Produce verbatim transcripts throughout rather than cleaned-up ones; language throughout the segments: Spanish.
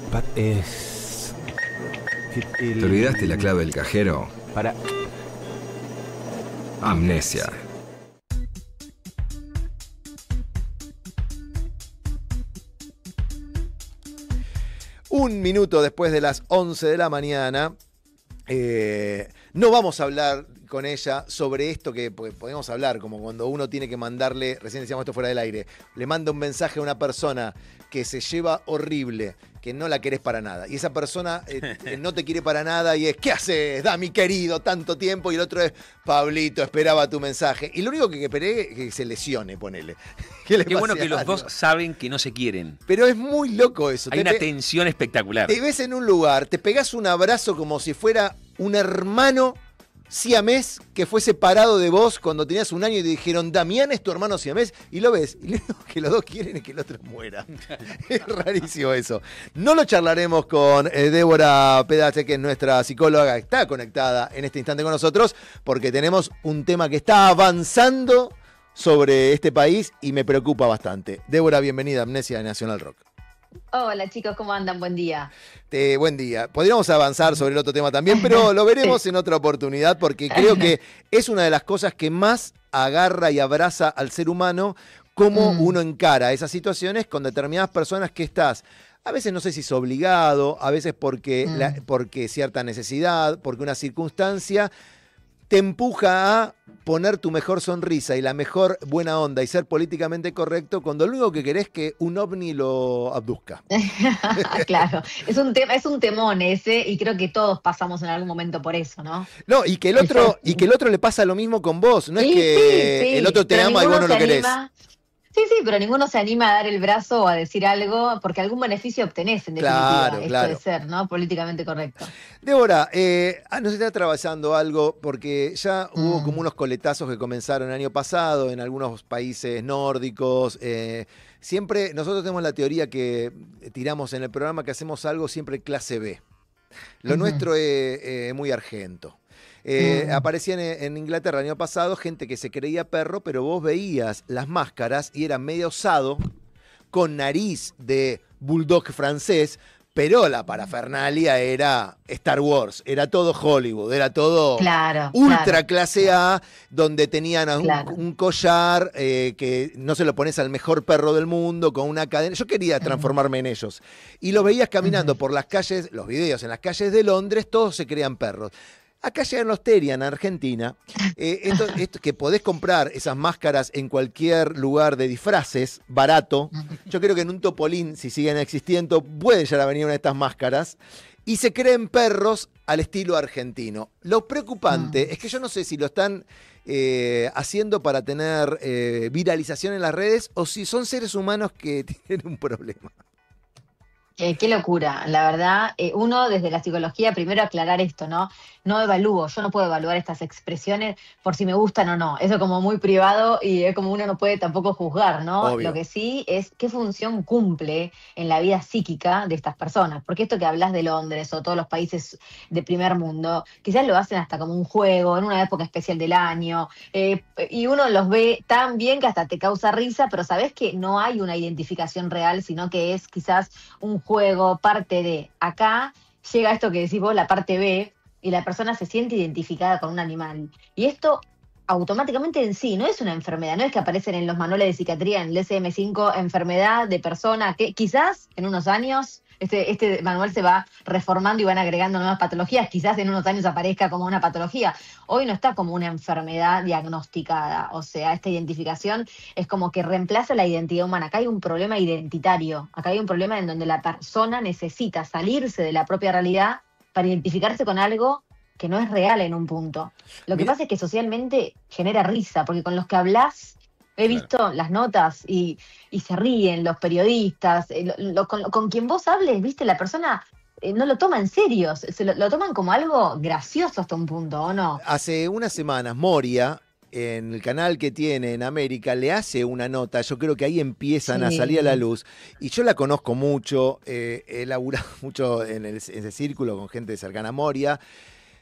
Pa- es... el- ¿Te olvidaste la clave del cajero? Para... Amnesia. Un minuto después de las once de la mañana, eh, no vamos a hablar con ella sobre esto que pues, podemos hablar, como cuando uno tiene que mandarle, recién decíamos esto fuera del aire, le manda un mensaje a una persona que se lleva horrible, que no la querés para nada, y esa persona eh, no te quiere para nada y es, ¿qué haces, Dami querido, tanto tiempo? Y el otro es, Pablito, esperaba tu mensaje. Y lo único que esperé es que se lesione, ponele. Que le Qué bueno pase que los algo. dos saben que no se quieren. Pero es muy loco eso. Hay Te una pe- tensión espectacular. Te ves en un lugar, te pegás un abrazo como si fuera un hermano siamés que fue separado de vos cuando tenías un año y te dijeron, Damián es tu hermano siamés, y lo ves, y lo único que los dos quieren es que el otro muera. Es rarísimo eso. No lo charlaremos con eh, Débora Pedache, que es nuestra psicóloga, que está conectada en este instante con nosotros, porque tenemos un tema que está avanzando sobre este país y me preocupa bastante. Débora, bienvenida a Amnesia de Nacional Rock. Hola chicos, ¿cómo andan? Buen día. Eh, buen día. Podríamos avanzar sobre el otro tema también, pero lo veremos en otra oportunidad porque creo que es una de las cosas que más agarra y abraza al ser humano, cómo Mm. uno encara esas situaciones con determinadas personas que estás. A veces no sé si es obligado, a veces porque, Mm. la- porque cierta necesidad, porque una circunstancia te empuja a poner tu mejor sonrisa y la mejor buena onda y ser políticamente correcto cuando lo único que querés es que un ovni lo abduzca. Claro, es un tema, es un temón ese, y creo que todos pasamos en algún momento por eso, ¿no? No, y que el otro, Exacto. y que el otro le pasa lo mismo con vos. No es Sí, que sí, sí, el otro te pero ama y vos no ninguno lo se querés. anima- Sí, sí, pero ninguno se anima a dar el brazo o a decir algo porque algún beneficio obtenés, en definitiva. Claro, Esto claro. de ser, ¿no? Políticamente correcto. Débora, eh, ah, nos está atravesando algo porque ya hubo Mm. como unos coletazos que comenzaron el año pasado en algunos países nórdicos. eh, siempre, nosotros tenemos la teoría que tiramos en el programa que hacemos algo siempre clase B. Lo Ujú. nuestro es eh, muy argento. Eh, Mm. Aparecía en, en Inglaterra el año pasado gente que se creía perro, pero vos veías las máscaras y era medio osado, con nariz de bulldog francés, pero la parafernalia era Star Wars, era todo Hollywood, era todo Claro. ultra claro. clase A, donde tenían un, Claro. un collar eh, que no se lo pones al mejor perro del mundo, con una cadena. Yo quería transformarme en ellos. Y los veías caminando Ujú. por las calles, los videos en las calles de Londres, todos se creían perros. Acá llegan los Terian, Argentina, eh, esto, esto que podés comprar esas máscaras en cualquier lugar de disfraces, barato. Yo creo que en un Topolín, si siguen existiendo, puede llegar a venir una de estas máscaras. Y se creen perros al estilo argentino. Lo preocupante Mm. es que yo no sé si lo están eh, haciendo para tener eh, viralización en las redes o si son seres humanos que tienen un problema. Eh, qué locura, la verdad. Eh, uno desde la psicología, primero aclarar esto, ¿no? No evalúo, yo no puedo evaluar estas expresiones por si me gustan o no. Eso es como muy privado y es como uno no puede tampoco juzgar, ¿no? Obvio. Lo que sí es qué función cumple en la vida psíquica de estas personas. Porque esto que hablas de Londres o todos los países de primer mundo, quizás lo hacen hasta como un juego, en una época especial del año, eh, y uno los ve tan bien que hasta te causa risa, pero sabes que no hay una identificación real, sino que es quizás un juego, parte de. Acá llega esto que decís vos, la parte B, y la persona se siente identificada con un animal. Y esto automáticamente en sí no es una enfermedad, no es que aparecen en los manuales de psiquiatría, en el D S M cinco, enfermedad de persona, que quizás en unos años este, este manual se va reformando y van agregando nuevas patologías, quizás en unos años aparezca como una patología. Hoy no está como una enfermedad diagnosticada, o sea, esta identificación es como que reemplaza la identidad humana. Acá hay un problema identitario, acá hay un problema en donde la persona necesita salirse de la propia realidad para identificarse con algo que no es real en un punto. Lo que Mira. pasa es que socialmente genera risa, porque con los que hablas, he Claro. visto las notas y, y se ríen los periodistas, eh, lo- lo- con, con quien vos hables, viste, la persona eh, no lo toma en serio, se se lo, lo toman como algo gracioso hasta un punto, ¿o no? Hace unas semanas, Moria, en el canal que tiene en América, le hace una nota, yo creo que ahí empiezan a Sí. salir a la luz, y yo la conozco mucho, eh, he laburado mucho en, el- en ese círculo con gente cercana a Moria.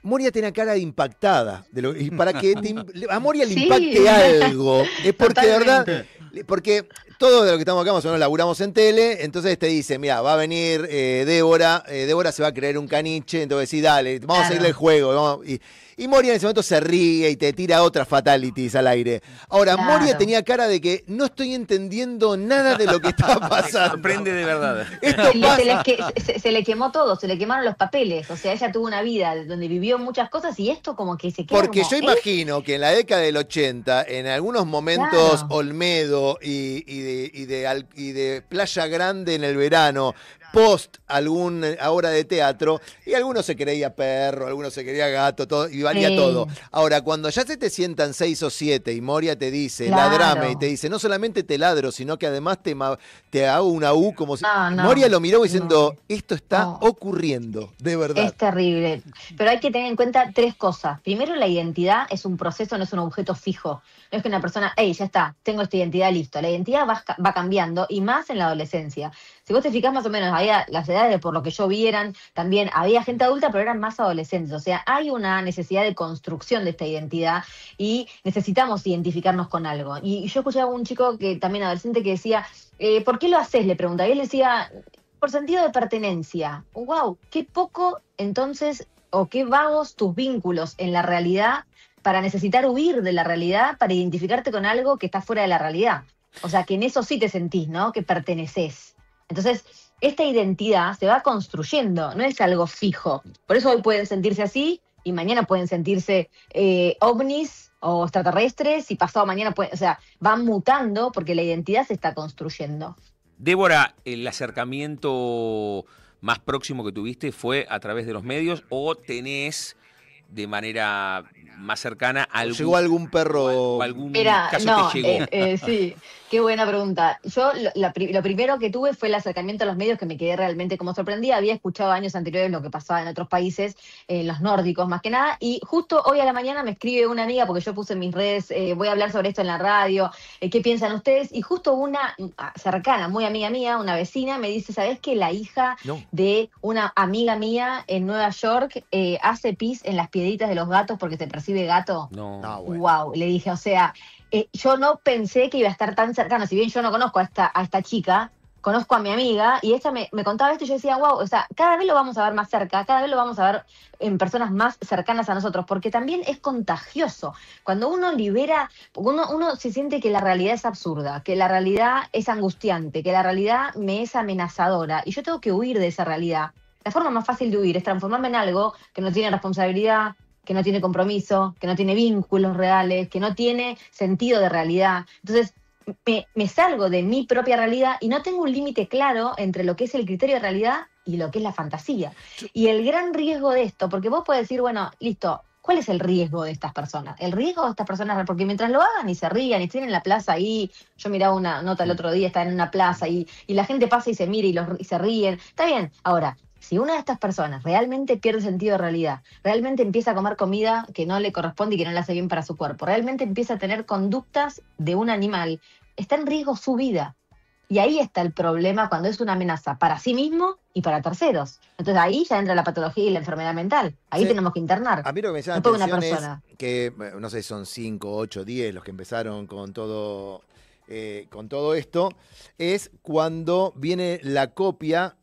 Moria tiene cara de impactada. De lo, y para que te, a Moria le Sí. impacte algo, es porque de verdad, Totalmente. porque todo de lo que estamos acá más o menos laburamos en tele, entonces te dice, mira, va a venir eh, Débora, eh, Débora se va a creer un caniche, entonces sí, dale, vamos Claro. a seguirle el juego. Vamos, y, y Moria en ese momento se ríe y te tira otras fatalities al aire. Ahora, Claro. Moria tenía cara de que no estoy entendiendo nada de lo que está pasando. Sorprende de verdad. Esto Se le, pasa. se le que- se- se le quemó todo, se le quemaron los papeles. O sea, ella tuvo una vida donde vivió muchas cosas y esto como que se queda Porque como, yo ¿eh? imagino que en la década del ochenta, en algunos momentos Claro. Olmedo y, y de, y, de, al- y de Playa Grande en el verano, post algún obra de teatro, y algunos se creía perro, algunos se creía gato, todo, y valía Sí. todo. Ahora, cuando ya se te sientan seis o siete y Moria te dice, Claro. ladrame, y te dice, no solamente te ladro, sino que además te, ma- te hago una U como si... No, no, Moria lo miró diciendo, no. esto está No. ocurriendo, de verdad. Es terrible. Pero hay que tener en cuenta tres cosas. Primero, la identidad es un proceso, no es un objeto fijo. No es que una persona, hey, ya está, tengo esta identidad, listo. La identidad va, va cambiando y más en la adolescencia. Si vos te fijás más o menos, había las edades, por lo que yo vi, eran también, había gente adulta, pero eran más adolescentes. O sea, hay una necesidad de construcción de esta identidad y necesitamos identificarnos con algo. Y yo escuchaba a un chico que también adolescente que decía, eh, ¿por qué lo haces? Le preguntaba. Y él decía, por sentido de pertenencia. ¡Wow! Qué poco, entonces, o qué vagos tus vínculos en la realidad para necesitar huir de la realidad, para identificarte con algo que está fuera de la realidad. O sea, que en eso sí te sentís, ¿no? Que perteneces. Entonces, esta identidad se va construyendo, no es algo fijo. Por eso hoy pueden sentirse así y mañana pueden sentirse eh, ovnis o extraterrestres y pasado mañana pueden, o sea, van mutando porque la identidad se está construyendo. Débora, ¿el acercamiento más próximo que tuviste fue a través de los medios o tenés de manera más cercana algún, ¿Llegó algún perro? o algún Mira, caso no, te llegó? eh, eh, sí, qué buena pregunta. Yo lo, la pri- lo primero que tuve fue el acercamiento a los medios que me quedé realmente como sorprendida. Había escuchado años anteriores lo que pasaba en otros países, en los nórdicos más que nada, y justo hoy a la mañana me escribe una amiga, porque yo puse en mis redes, eh, voy a hablar sobre esto en la radio, eh, ¿qué piensan ustedes? Y justo una ah, cercana, muy amiga mía, una vecina, me dice, ¿sabés que la hija No. de una amiga mía en Nueva York eh, hace pis en las piedritas de los gatos porque se percibe gato? No. No, bueno. Wow, le dije, o sea, eh, yo no pensé que iba a estar tan cercano, si bien yo no conozco a esta, a esta chica, conozco a mi amiga, y ella me, me contaba esto y yo decía, wow, o sea, cada vez lo vamos a ver más cerca, cada vez lo vamos a ver en personas más cercanas a nosotros, porque también es contagioso. Cuando uno libera, uno, uno se siente que la realidad es absurda, que la realidad es angustiante, que la realidad me es amenazadora, y yo tengo que huir de esa realidad. La forma más fácil de huir es transformarme en algo que no tiene responsabilidad, que no tiene compromiso, que no tiene vínculos reales, que no tiene sentido de realidad. Entonces, me, me salgo de mi propia realidad y no tengo un límite claro entre lo que es el criterio de realidad y lo que es la fantasía. Y el gran riesgo de esto, porque vos podés decir, bueno, listo, ¿cuál es el riesgo de estas personas? El riesgo de estas personas, porque mientras lo hagan y se rían y estén en la plaza ahí, yo miraba una nota el otro día, están en una plaza y, y la gente pasa y se mira y, los, y se ríen, está bien. Ahora, si una de estas personas realmente pierde sentido de realidad, realmente empieza a comer comida que no le corresponde y que no le hace bien para su cuerpo, realmente empieza a tener conductas de un animal, está en riesgo su vida. Y ahí está el problema cuando es una amenaza para sí mismo y para terceros. Entonces ahí ya entra la patología y la enfermedad mental. Ahí Sí. tenemos que internar. A mí lo que me llama No puede la una atención persona. es que, bueno, no sé, son cinco, ocho, diez los que empezaron con todo, eh, con todo esto, es cuando viene la copia,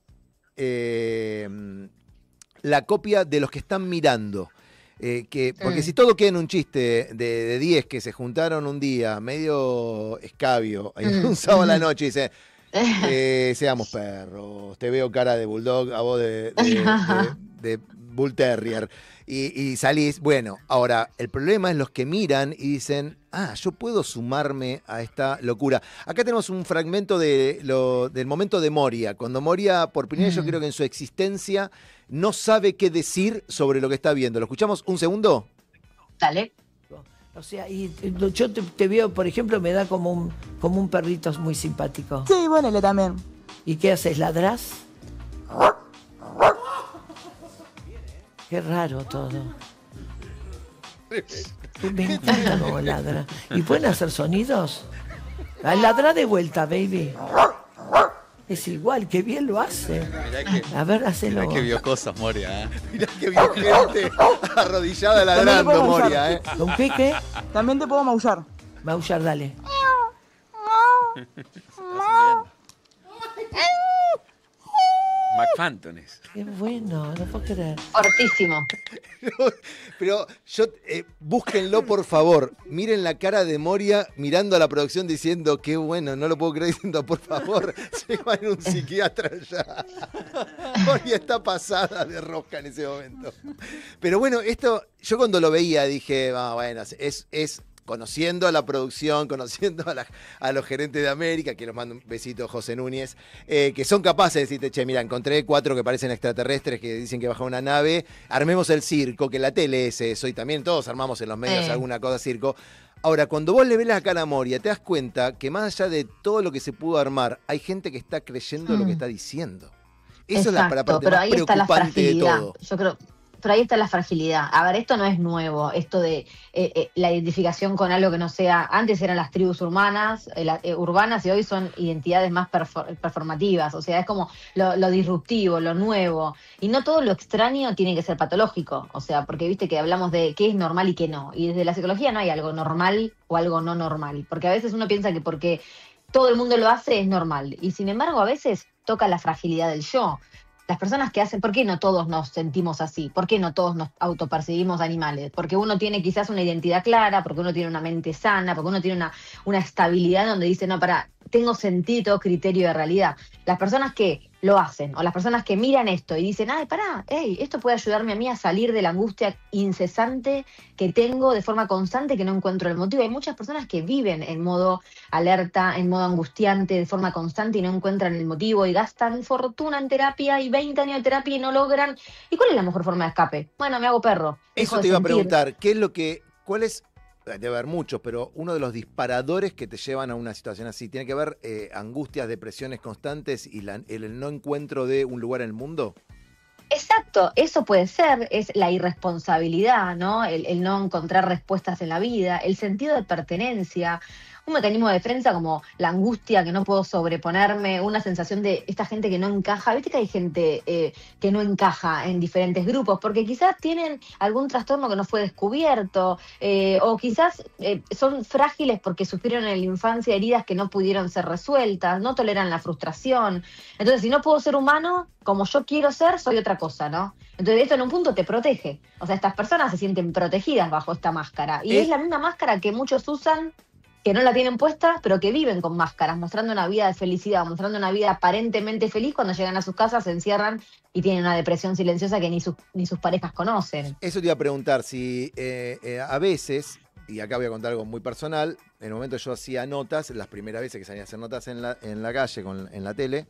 eh, la copia de los que están mirando. Eh, que, porque Mm. si todo queda en un chiste de, de diez que se juntaron un día, medio escabio, Mm. un sábado a la noche y dicen, eh, seamos perros, te veo cara de bulldog, a vos de, de, de- de bull terrier, y, y salís, bueno, ahora, el problema es los que miran y dicen, ah, yo puedo sumarme a esta locura. Acá tenemos un fragmento de lo, del momento de Moria, cuando Moria, por primera vez yo Mm. creo que en su existencia, no sabe qué decir sobre lo que está viendo. ¿Lo escuchamos un segundo? Dale. O sea, y eh, yo te, te veo, por ejemplo, me da como un, como un perrito muy simpático. Sí, ponele también. ¿Y qué haces? ¿Ladrás? Qué raro todo. Me encanta cómo ladra. ¿Y pueden hacer sonidos? Ah, ladra de vuelta, baby. Es igual, que bien lo hace. Mirá que, A ver, hacelo. mirá que vos. vio cosas, Moria. ¿eh? Mirá que vio gente arrodillada ladrando, puedo Moria, ¿eh? ¿Con qué qué? También te puedo maullar. Maullar, dale. McPhantones. Qué bueno, no puedo creer. Fortísimo. Pero, pero yo, eh, búsquenlo por favor. Miren la cara de Moria mirando a la producción diciendo, qué bueno, no lo puedo creer, diciendo, por favor, llevan un psiquiatra ya. Moria está pasada de rosca en ese momento. Pero bueno, esto, yo cuando lo veía dije, ah, bueno, es, es conociendo a la producción, conociendo a, la, a los gerentes de América, que nos manda un besito José Núñez, eh, que son capaces de decirte, che, mira, encontré cuatro que parecen extraterrestres, que dicen que baja una nave, armemos el circo, que la tele es eso, y también todos armamos en los medios Eh. alguna cosa circo. Ahora, cuando vos le ves la cara a Moria, te das cuenta que más allá de todo lo que se pudo armar, hay gente que está creyendo lo que está diciendo. Eso es la para Exacto, parte pero más ahí está la preocupante de fragilidad. todo. Yo creo, pero ahí está la fragilidad. A ver, esto no es nuevo, esto de eh, eh, la identificación con algo que no sea. Antes eran las tribus urbanas, eh, la- eh, urbanas y hoy son identidades más perfor- performativas. O sea, es como lo, lo disruptivo, lo nuevo. Y no todo lo extraño tiene que ser patológico. O sea, porque viste que hablamos de qué es normal y qué no. Y desde la psicología no hay algo normal o algo no normal. Porque a veces uno piensa que porque todo el mundo lo hace es normal. Y sin embargo, a veces toca la fragilidad del yo. Las personas que hacen, ¿por qué no todos nos sentimos así? ¿Por qué no todos nos autopercibimos animales? Porque uno tiene quizás una identidad clara, porque uno tiene una mente sana, porque uno tiene una, una estabilidad donde dice, no, para, tengo sentido, criterio de realidad. Las personas que lo hacen, o las personas que miran esto y dicen, ay, pará, hey, esto puede ayudarme a mí a salir de la angustia incesante que tengo de forma constante que no encuentro el motivo. Hay muchas personas que viven en modo alerta, en modo angustiante, de forma constante y no encuentran el motivo y gastan fortuna en terapia y veinte años de terapia y no logran. ¿Y cuál es la mejor forma de escape? Bueno, me hago perro. Eso dejo de te iba a sentir. preguntar, ¿qué es lo que, cuál es, debe haber muchos, pero uno de los disparadores que te llevan a una situación así? ¿Tiene que ver eh, angustias, depresiones constantes y la- el no encuentro de un lugar en el mundo? Exacto, eso puede ser, es la irresponsabilidad, ¿no? El, el no encontrar respuestas en la vida, el sentido de pertenencia, un mecanismo de defensa como la angustia que no puedo sobreponerme, una sensación de esta gente que no encaja. Viste que hay gente eh, que no encaja en diferentes grupos porque quizás tienen algún trastorno que no fue descubierto eh, o quizás eh, son frágiles porque sufrieron en la infancia heridas que no pudieron ser resueltas, no toleran la frustración. Entonces, si no puedo ser humano como yo quiero ser, soy otra cosa, ¿no? Entonces, esto en un punto te protege. O sea, estas personas se sienten protegidas bajo esta máscara. Y Eh. es la misma máscara que muchos usan que no la tienen puesta, pero que viven con máscaras, mostrando una vida de felicidad, mostrando una vida aparentemente feliz, cuando llegan a sus casas, se encierran y tienen una depresión silenciosa que ni sus, ni sus parejas conocen. Eso te iba a preguntar, si eh, eh, a veces, y acá voy a contar algo muy personal, en el momento yo hacía notas, las primeras veces que salía a hacer notas en la, en la calle, con, en la tele,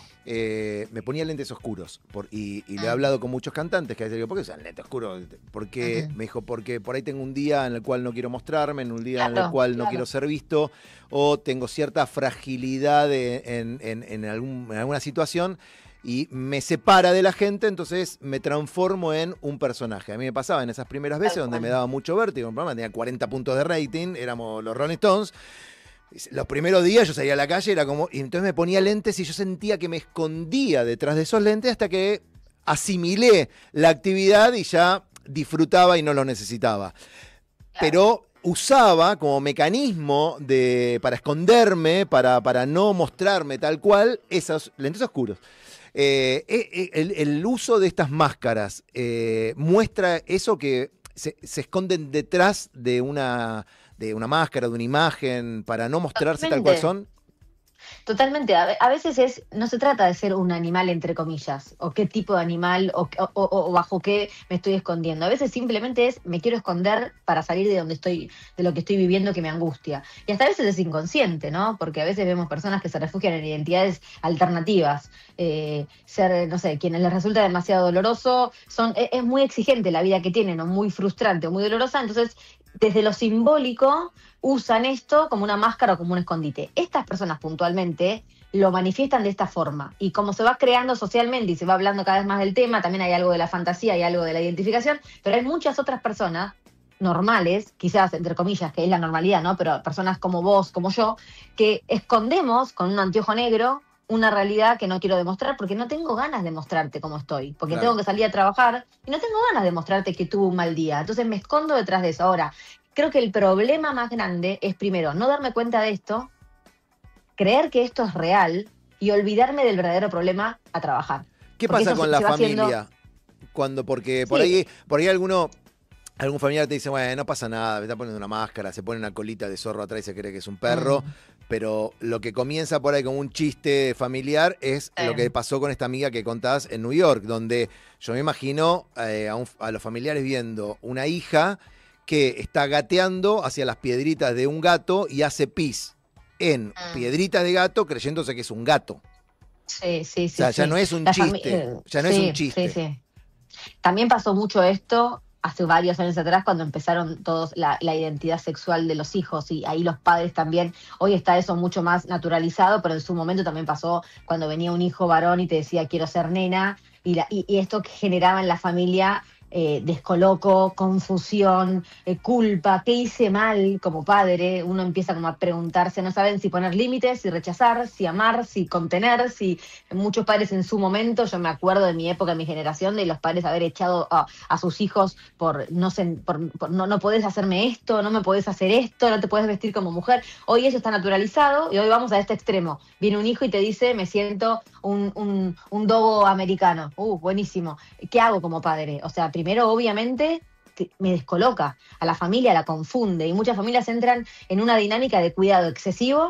eh, me ponía lentes oscuros. Por, y, y le he Ah. hablado con muchos cantantes que a veces digo, ¿por qué usan lentes oscuros? Porque Ajá. me dijo, porque por ahí tengo un día en el cual no quiero mostrarme, en un día en el Claro, cual no claro. quiero ser visto, o tengo cierta fragilidad de- en, en- en algún- en alguna situación y me separa de la gente, entonces me transformo en un personaje. A mí me pasaba en esas primeras veces Tal donde cual. me daba mucho vértigo, un programa tenía cuarenta puntos de rating, éramos los Rolling Stones. Los primeros días yo salía a la calle, era como, y entonces me ponía lentes y yo sentía que me escondía detrás de esos lentes hasta que asimilé la actividad y ya disfrutaba y no lo necesitaba. Pero usaba como mecanismo de, para esconderme, para, para no mostrarme tal cual, esos lentes oscuros. Eh, eh, el, el uso de estas máscaras eh, muestra eso que se, se esconden detrás de una, de una máscara, de una imagen, para no mostrarse tal cual Totalmente. son. Totalmente, a, ve- a veces es, no se trata de ser un animal entre comillas, o qué tipo de animal, o, o- o- o bajo qué me estoy escondiendo. A veces simplemente es, me quiero esconder para salir de donde estoy, de lo que estoy viviendo que me angustia. Y hasta a veces es inconsciente, ¿no? Porque a veces vemos personas que se refugian en identidades alternativas. Eh, ser, no sé, quienes les resulta demasiado doloroso, son, es, es muy exigente la vida que tienen, o muy frustrante, o muy dolorosa, entonces desde lo simbólico usan esto como una máscara o como un escondite. Estas personas puntualmente lo manifiestan de esta forma. Y como se va creando socialmente y se va hablando cada vez más del tema, también hay algo de la fantasía, hay algo de la identificación, pero hay muchas otras personas normales, quizás entre comillas, que es la normalidad, ¿no? Pero personas como vos, como yo, que escondemos con un anteojo negro una realidad que no quiero demostrar porque no tengo ganas de mostrarte cómo estoy, porque Claro. tengo que salir a trabajar y no tengo ganas de mostrarte que tuve un mal día. Entonces me escondo detrás de eso. Ahora, creo que el problema más grande es, primero, no darme cuenta de esto, creer que esto es real y olvidarme del verdadero problema a trabajar. ¿Qué Porque pasa eso con se- la se va familia? haciendo- Cuando, porque por Sí. ahí, por ahí alguno, algún familiar te dice, bueno, no pasa nada, me está poniendo una máscara, se pone una colita de zorro atrás y se cree que es un perro. Mm. Pero lo que comienza por ahí como un chiste familiar es Sí. lo que pasó con esta amiga que contás en New York, donde yo me imagino eh, a, un- a los familiares viendo una hija que está gateando hacia las piedritas de un gato y hace pis en Mm. piedritas de gato creyéndose que es un gato. Sí, sí, sí. O sea, ya sí. no es un La fami- chiste, eh, ya no es sí, un chiste. Sí, sí. También pasó mucho esto hace varios años atrás cuando empezaron todos la, la identidad sexual de los hijos y ahí los padres también, hoy está eso mucho más naturalizado, pero en su momento también pasó cuando venía un hijo varón y te decía quiero ser nena y, la, y, y esto que generaba en la familia eh, descoloco, confusión, eh, culpa, ¿qué hice mal como padre? Uno empieza como a preguntarse, no saben si poner límites, si rechazar, si amar, si contener, si muchos padres en su momento, yo me acuerdo de mi época, de mi generación, de los padres haber echado a, a sus hijos por, no sé, por, por no, no podés hacerme esto, no me podés hacer esto, no te podés vestir como mujer. Hoy eso está naturalizado y hoy vamos a este extremo. Viene un hijo y te dice, me siento un, un, un dogo americano. Uh, buenísimo. ¿Qué hago como padre? O sea, primero, obviamente, que me descoloca, a la familia la confunde y muchas familias entran en una dinámica de cuidado excesivo,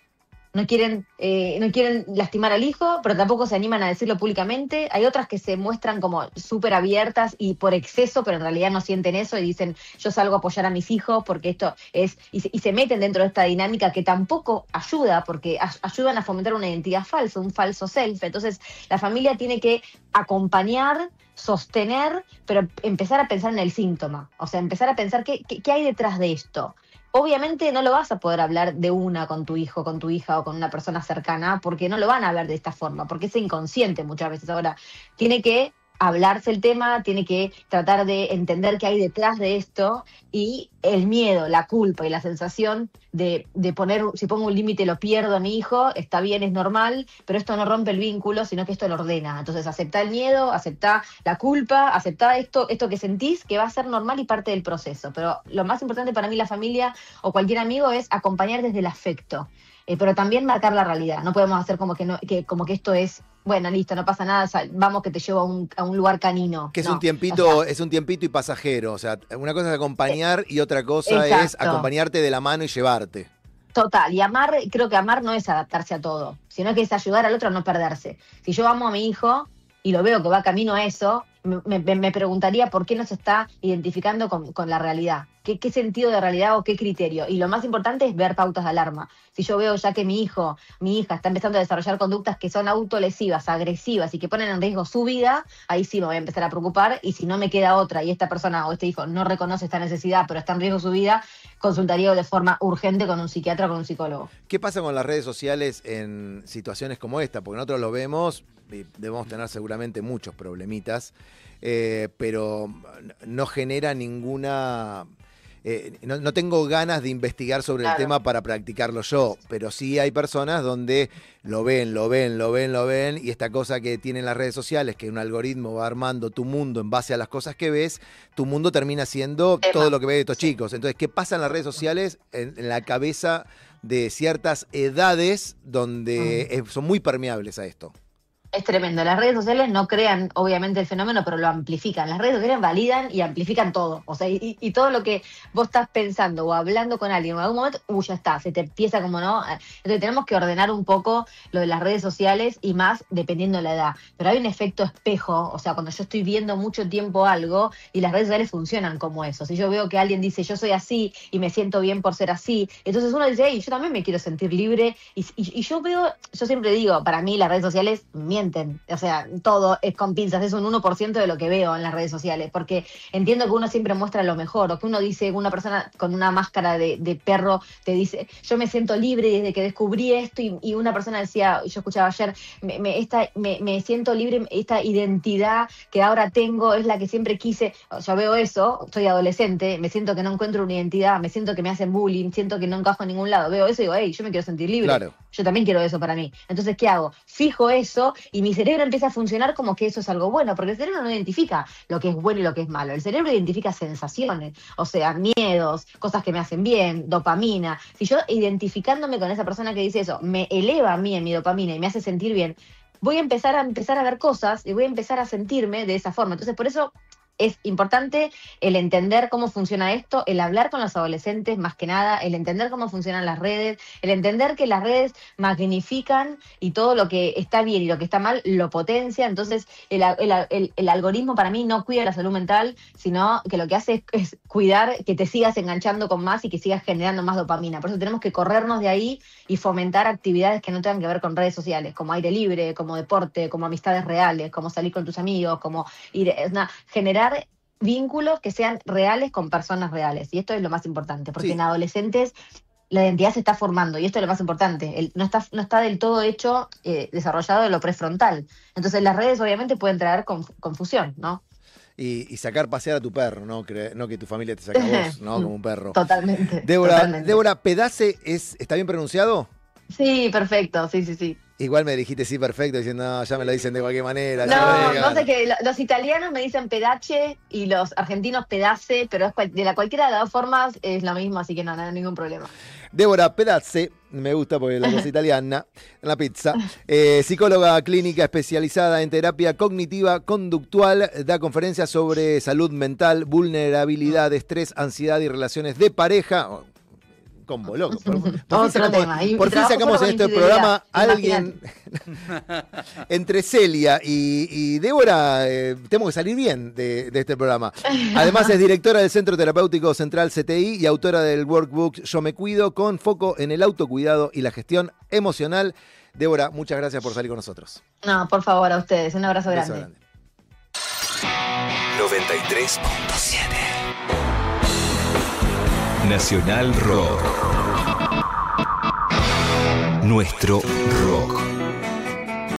no quieren, eh, no quieren lastimar al hijo, pero tampoco se animan a decirlo públicamente. Hay otras que se muestran como súper abiertas y por exceso, pero en realidad no sienten eso y dicen, yo salgo a apoyar a mis hijos porque esto es... Y se, y se meten dentro de esta dinámica que tampoco ayuda, porque a, ayudan a fomentar una identidad falsa, un falso self. Entonces, la familia tiene que acompañar, sostener, pero empezar a pensar en el síntoma. O sea, empezar a pensar qué, qué, qué hay detrás de esto. Obviamente no lo vas a poder hablar de una con tu hijo, con tu hija o con una persona cercana, porque no lo van a hablar de esta forma, porque es inconsciente muchas veces. Ahora, tiene que hablarse el tema, tiene que tratar de entender qué hay detrás de esto y el miedo, la culpa y la sensación de, de poner, si pongo un límite lo pierdo a mi hijo, está bien, es normal, pero esto no rompe el vínculo, sino que esto lo ordena. Entonces aceptá el miedo, aceptá la culpa, aceptá esto, esto que sentís, que va a ser normal y parte del proceso. Pero lo más importante para mí, la familia o cualquier amigo, es acompañar desde el afecto. Eh, pero también marcar la realidad. No podemos hacer como que, no, que, como que esto es, bueno, listo, no pasa nada, sal, vamos que te llevo a un, a un lugar canino. Que es No, un tiempito, o sea, es un tiempito y pasajero. O sea, una cosa es acompañar y otra cosa Exacto. es acompañarte de la mano y llevarte. total, y amar, creo que amar no es adaptarse a todo, sino que es ayudar al otro a no perderse. Si yo amo a mi hijo y lo veo que va camino a eso, me, me, me preguntaría por qué no se está identificando con, con la realidad. ¿Qué, ¿Qué sentido de realidad o qué criterio? Y lo más importante es ver pautas de alarma. Si yo veo ya que mi hijo, mi hija está empezando a desarrollar conductas que son autolesivas, agresivas y que ponen en riesgo su vida, ahí sí me voy a empezar a preocupar. Y si no me queda otra y esta persona o este hijo no reconoce esta necesidad, pero está en riesgo su vida, consultaría de forma urgente con un psiquiatra o con un psicólogo. ¿Qué pasa con las redes sociales en situaciones como esta? Porque nosotros lo vemos y debemos tener seguramente muchos problemitas, eh, pero no genera ninguna... Eh, no, no tengo ganas de investigar sobre Claro. el tema para practicarlo yo, pero sí hay personas donde lo ven, lo ven, lo ven, lo ven, y esta cosa que tienen las redes sociales, que un algoritmo va armando tu mundo en base a las cosas que ves, tu mundo termina siendo Tema. todo lo que ves de estos chicos. Entonces, ¿qué pasa en las redes sociales en, en la cabeza de ciertas edades donde eh, son muy permeables a esto? Es tremendo. Las redes sociales no crean, obviamente, el fenómeno, pero lo amplifican. Las redes sociales validan y amplifican todo. O sea, y, y todo lo que vos estás pensando o hablando con alguien en algún momento, uh, ya está, se te empieza como no. Entonces tenemos que ordenar un poco lo de las redes sociales y más dependiendo de la edad. Pero hay un efecto espejo, o sea, cuando yo estoy viendo mucho tiempo algo y las redes sociales funcionan como eso. Si yo veo que alguien dice, yo soy así y me siento bien por ser así, entonces uno dice, hey, yo también me quiero sentir libre. Y, y, y yo veo, yo siempre digo, para mí las redes sociales, mi mienten. O sea, todo es con pinzas, es un uno por ciento de lo que veo en las redes sociales, porque entiendo que uno siempre muestra lo mejor, o que uno dice, una persona con una máscara de, de perro te dice, yo me siento libre desde que descubrí esto, y, y una persona decía, yo escuchaba ayer, me, me, esta, me, me siento libre, esta identidad que ahora tengo es la que siempre quise. Yo veo eso, soy adolescente, me siento que no encuentro una identidad, me siento que me hacen bullying, siento que no encajo en ningún lado, veo eso y digo, hey, yo me quiero sentir libre, Claro. yo también quiero eso para mí. Entonces, ¿qué hago? Fijo eso y mi cerebro empieza a funcionar como que eso es algo bueno, porque el cerebro no identifica lo que es bueno y lo que es malo, el cerebro identifica sensaciones, o sea, miedos, cosas que me hacen bien, dopamina. Si yo identificándome con esa persona que dice eso, me eleva a mí en mi dopamina y me hace sentir bien, voy a empezar a empezar a ver cosas y voy a empezar a sentirme de esa forma. Entonces, por eso es importante el entender cómo funciona esto, el hablar con los adolescentes más que nada, el entender cómo funcionan las redes, el entender que las redes magnifican y todo lo que está bien y lo que está mal lo potencia. Entonces el, el, el, el algoritmo para mí no cuida la salud mental, sino que lo que hace es, es cuidar que te sigas enganchando con más y que sigas generando más dopamina. Por eso tenemos que corrernos de ahí y fomentar actividades que no tengan que ver con redes sociales, como aire libre, como deporte, como amistades reales, como salir con tus amigos, como ir, una, generar vínculos que sean reales con personas reales. Y esto es lo más importante, porque Sí. en adolescentes la identidad se está formando, y esto es lo más importante. El, no, está, no está del todo hecho, eh, desarrollado de lo prefrontal. Entonces las redes obviamente pueden traer conf- confusión, ¿no? Y, y sacar pasear a tu perro, no, Cre- no que tu familia te saque a vos, ¿no? Como un perro. Totalmente. Débora, totalmente. Débora, Pedace, es, ¿está bien pronunciado? Sí, perfecto, sí, sí, sí. Igual me dijiste sí perfecto, diciendo, no, ya me lo dicen de cualquier manera. ya No, me no digan. sé qué, lo- los italianos me dicen pedache y los argentinos pedace, pero es cual- de la cualquiera de las dos formas es lo mismo, así que no, no hay ningún problema. Débora Pedace, me gusta porque la cosa italiana, en la pizza, eh, psicóloga clínica especializada en terapia cognitiva conductual, da conferencias sobre salud mental, vulnerabilidad, estrés, ansiedad y relaciones de pareja. Oh, combo loco. Por, por fin Otro sacamos, tema. Y por fin trabajo sacamos solo en con este infidelidad, programa a alguien entre Celia y, y Débora. Eh, tenemos que salir bien de, de este programa. Además es directora del Centro Terapéutico Central C T I y autora del workbook Yo me cuido, con foco en el autocuidado y la gestión emocional. Débora, muchas gracias por salir con nosotros. No, por favor, a ustedes. Un abrazo Un beso grande. grande. noventa y tres punto siete Nacional Rock. Nuestro rock.